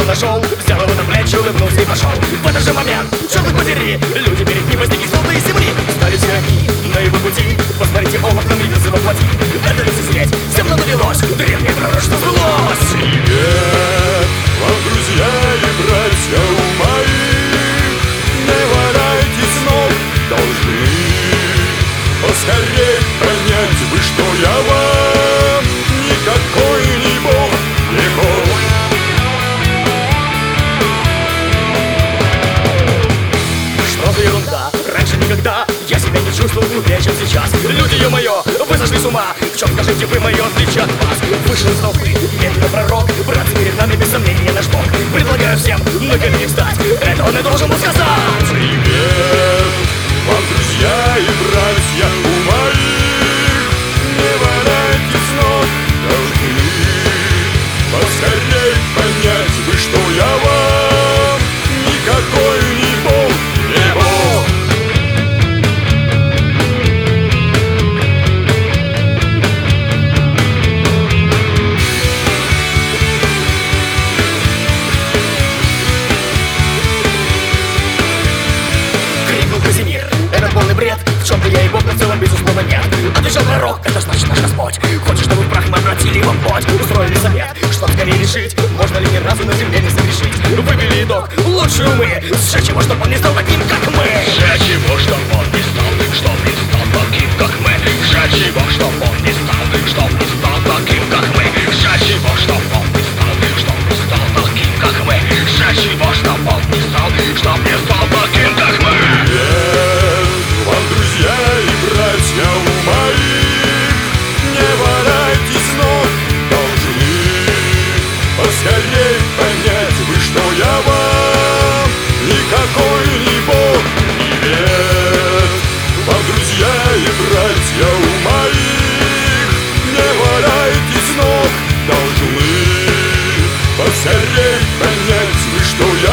нашел, взял его на плечи, улыбнулся и пошел. В этот же момент, черт подери, люди перед ним возникли золотые земли. Стали все они на его пути. Посмотрите, он нам видел воплоти. Это не сеть, всем надавелось, древнее пророчество сбылось. Привет вам, друзья и братья мои, не валяйте с ног, должны поскорей понять вы, что я вам никакой не бог, не бог. Что за ерунда, раньше никогда я себя не чувствовал глупее, чем сейчас. Люди, ё-моё, вы сошли с ума. В чем, скажите вы, мое отличие от вас? Вышел из толпы, медленно пророк. Братцы, перед нами без сомнения наш Бог. Предлагаю всем на колени встать. Это он и должен был сказать. Привет вам, друзья и братья моих, не валяйте с ног, должны поскорей понять вы, что я вам никакой не бог, не бог. Крикнул Казимир, это полный бред. В чем-то я и Бог, но в целом безусловно нет. Отвечал пророк, это значит наш Господь. Хочешь, чтобы в прах мы обратили его плоть? Устроили совет, чтоб скорее решить, можно ли ни разу на земле не согрешить. Вывели итог, лучшие умы, сжечь его, чтоб он не стал таким, как мы. Сжечь его, чтоб он не стал, чтоб не стал таким, как мы. Сжечь его, чтоб он не стал, чтоб не стал таким, как мы. Сжечь его, чтоб он не стал, чтоб не стал таким, как мы. Сжечь его, чтоб он не стал, чтоб не стал таким, как мы. Привет вам, друзья и братья моих, не валяйте с ног, должны поскорей понять вы, что я вам никакой не бог. Привет вам, друзья и братья моих, не валяйте с ног, должны поскорей понять вы, что я